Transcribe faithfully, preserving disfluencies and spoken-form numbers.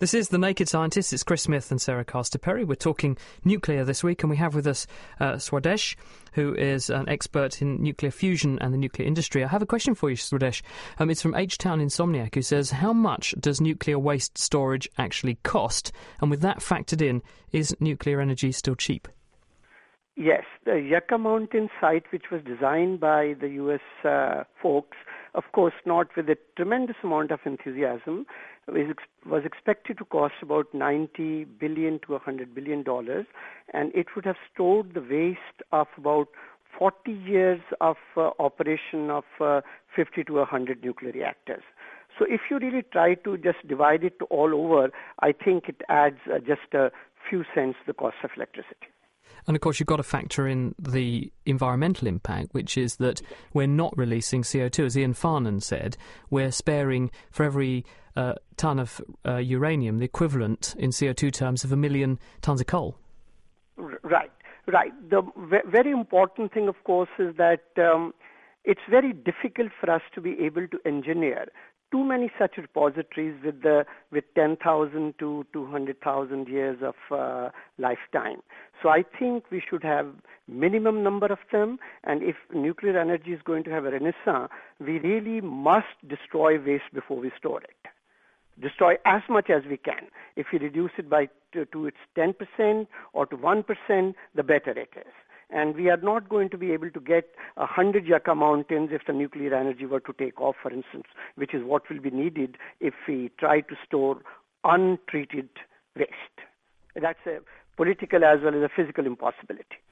This is The Naked Scientists. It's Chris Smith and Sarah Castor-Perry. We're talking nuclear this week, and we have with us uh, Swadesh, who is an expert in nuclear fusion and the nuclear industry. I have a question for you, Swadesh. Um, it's from H-Town Insomniac, who says, how much does nuclear waste storage actually cost? And with that factored in, is nuclear energy still cheap? Yes, the Yucca Mountain site, which was designed by the U S uh, folks, of course not with a tremendous amount of enthusiasm, was expected to cost about ninety billion dollars to one hundred billion dollars, and it would have stored the waste of about forty years of uh, operation of uh, fifty to one hundred nuclear reactors. So if you really try to just divide it all over, I think it adds uh, just a few cents to the cost of electricity. And of course, you've got to factor in the environmental impact, which is that we're not releasing C O two. As Ian Farnan said, we're sparing, for every uh, tonne of uh, uranium, the equivalent in C O two terms of a million tonnes of coal. Right, right. The v- very important thing, of course, is that um, it's very difficult for us to be able to engineer too many such repositories with the with ten thousand to two hundred thousand years of uh, lifetime. So I think we should have minimum number of them, and if nuclear energy is going to have a renaissance, we really must destroy waste before we store it. Destroy as much as we can. If we reduce it by to, to its ten percent or to one percent, the better it is. And we are not going to be able to get one hundred Yucca Mountains if the nuclear energy were to take off, for instance, which is what will be needed if we try to store untreated waste. That's a political as well as a physical impossibility.